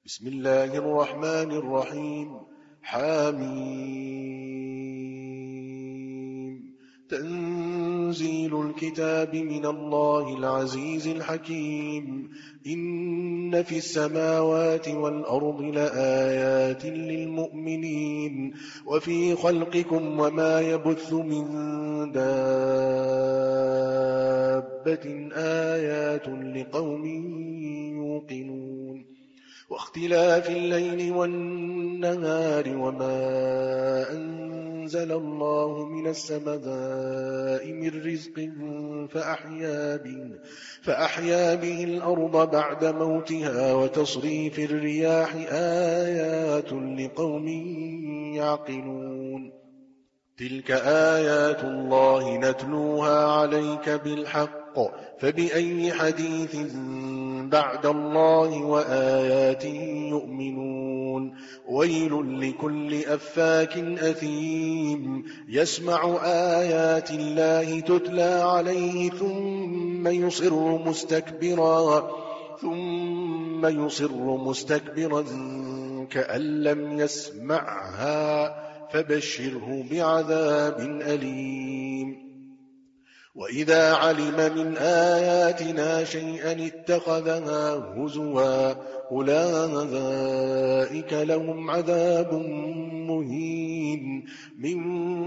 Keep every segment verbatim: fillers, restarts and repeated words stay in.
بسم الله الرحمن الرحيم. حميم. تنزيل الكتاب من الله العزيز الحكيم. إن في السماوات والأرض لآيات للمؤمنين وفي خلقكم وما يبث من دابة آيات لقوم يوقنون. واختلاف الليل والنهار وما أنزل الله من السماء من رزق فأحيا به, فأحيا به الأرض بعد موتها وتصريف الرياح آيات لقوم يعقلون. تلك آيات الله نتلوها عليك بالحق فبأي حديث بعد الله وآياته يؤمنون. ويل لكل أفاك أثيم يسمع آيات الله تتلى عليه ثم يصر مستكبرا ثم يصر مستكبرا كأن لم يسمعها فبشره بعذاب أليم. وإذا علم من آياتنا شيئا اتخذها هزوا أولئك لهم عذاب مهين من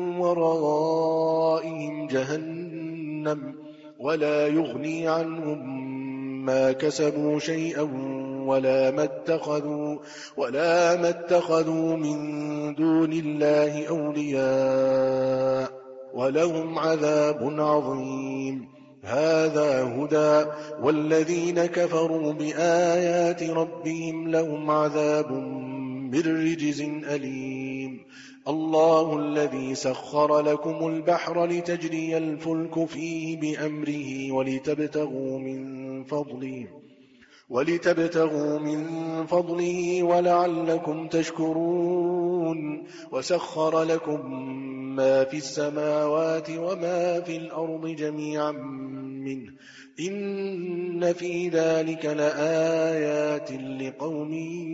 ورائهم جهنم ولا يغني عنهم ما كسبوا شيئا ولا ما اتخذوا, ولا ما اتخذوا من دون الله أولياء ولهم عذاب عظيم. هذا هدى والذين كفروا بآيات ربهم لهم عذاب من رجز أليم. الله الذي سخر لكم البحر لتجري الفلك فيه بأمره ولتبتغوا من فضله ولتبتغوا من فضله ولعلكم تشكرون. وسخر لكم ما في السماوات وما في الأرض جميعا منه إن في ذلك لآيات لقوم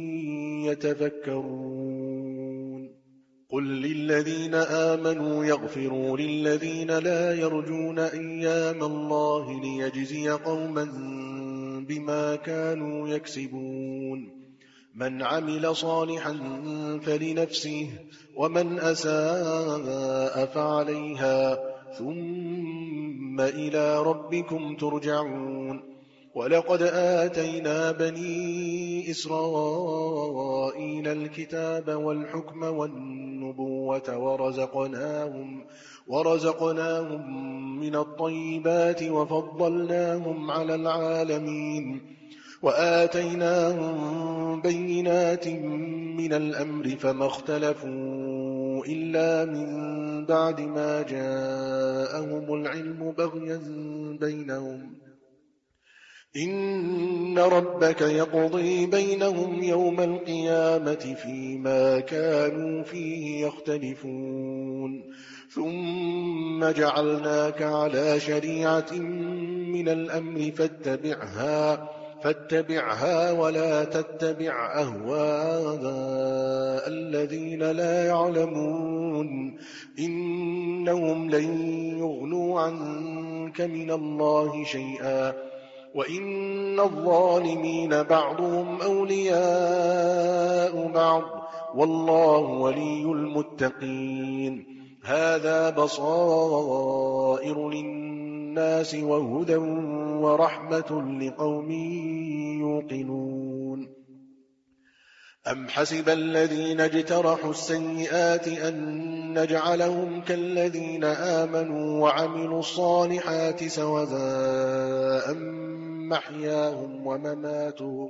يتفكرون. قل للذين آمنوا يغفروا للذين لا يرجون أيام الله ليجزي قوما بما كانوا يكسبون. من عمل صالحا فلنفسه ومن أساء فعليها ثم إلى ربكم ترجعون. ولقد آتينا بني إسرائيل الكتاب والحكم والنبوة ورزقناهم, ورزقناهم من الطيبات وفضلناهم على العالمين. وآتيناهم بينات من الأمر فما اختلفوا إلا من بعد ما جاءهم العلم بغيا بينهم. إن ربك يقضي بينهم يوم القيامة فيما كانوا فيه يختلفون. ثم جعلناك على شريعة من الأمر فاتبعها فاتبعها ولا تتبع أهواء الذين لا يعلمون إنهم لن يغنوا عنك من الله شيئا وإن الظالمين بعضهم أولياء بعض والله ولي المتقين. هذا بصائر للناس وهدى ورحمة لقوم يوقنون. أم حسب الذين اجترحوا السيئات أن نجعلهم كالذين آمنوا وعملوا الصالحات سواء محياهم ومماتهم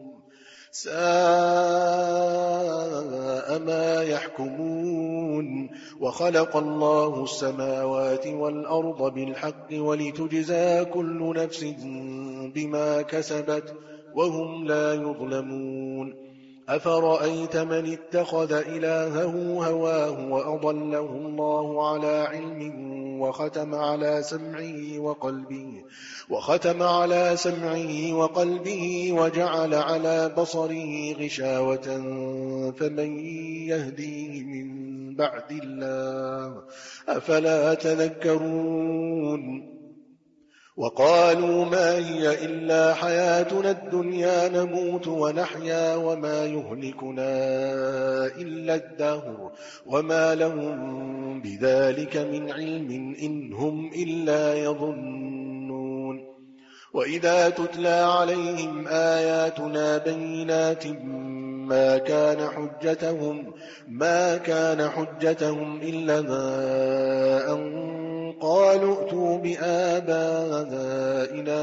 ساء ما يحكمون. وخلق الله السماوات والأرض بالحق ولتجزى كل نفس بما كسبت وهم لا يظلمون. أفرأيت من اتخذ إلهه هواه وأضله الله على علم وختم على سمعه وقلبه وختم على سمعه وقلبه وجعل على بصره غشاوة فمن يهديه من بعد الله أفلا تذكرون وقالوا ما هي إلا حياتنا الدنيا نموت ونحيا وما يهلكنا إلا الدهر وما لهم بذلك من علم إن هم إلا يظنون وإذا تتلى عليهم آياتنا بينات ما كان حجتهم ما كان حجتهم إلا أن قالوا ائتوا بآبائنا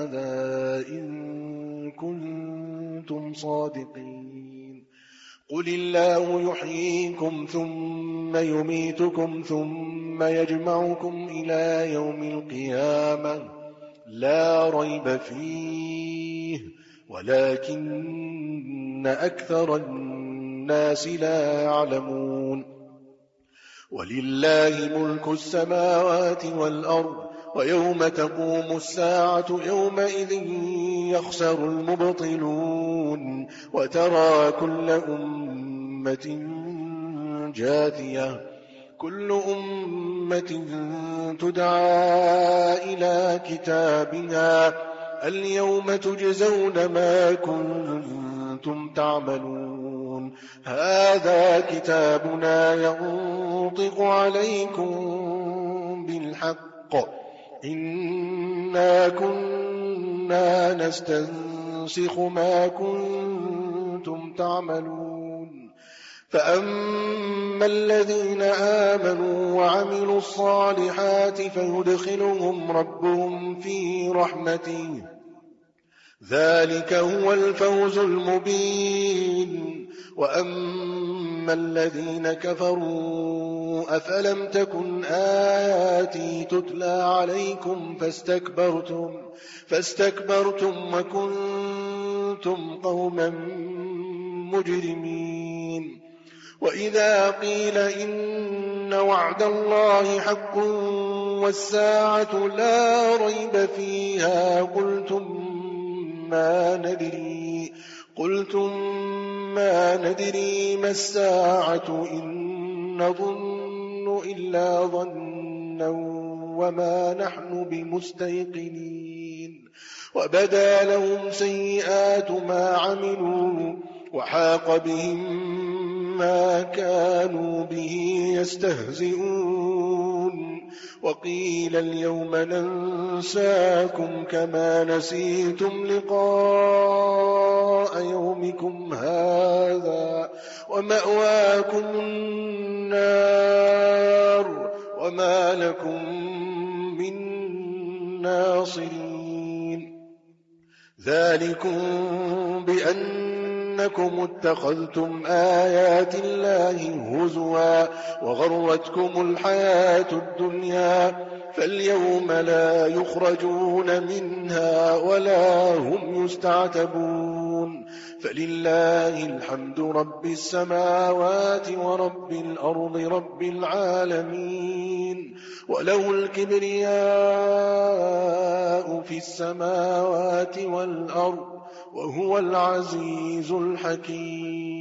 إن كنتم صادقين قل الله يحييكم ثم يميتكم ثم يجمعكم إلى يوم القيامة لا ريب فيه ولكن أكثر الناس لا يعلمون ولله ملك السماوات والأرض ويوم تقوم الساعة يومئذ يخسر المبطلون وترى كل أمة جاثية كل أمة تدعى إلى كتابها اليوم تجزون ما كنتم تعملون هذا كتابنا ينطق عليكم بالحق إنا كنا نستنسخ ما كنتم تعملون فأما الذين آمنوا وعملوا الصالحات فيدخلهم ربهم في رحمته ذلك هو الفوز المبين وأما الذين كفروا أفلم تكن آياتي تتلى عليكم فاستكبرتم فاستكبرتم وكنتم قوما مجرمين وإذا قيل إن وعد الله حق والساعة لا ريب فيها قلتم ما ندري قلتم ما ندري ما الساعة إن نظن إلا ظنا وما نحن بمستيقنين وبدا لهم سيئات ما عملوا وحاق بهم ما كانوا به يستهزئون وقيل اليوم ننساكم كما نسيتم لقاء يومكم هذا ومأواكم النار وما لكم من ناصرين ذلكم بأن أنكم اتخذتم آيات الله هزوا وغرتكم الحياة الدنيا فاليوم لا يخرجون منها ولا هم يستعتبون فلله الحمد رب السماوات ورب الأرض رب العالمين وله الكبرياء في السماوات والأرض وهو العزيز الحكيم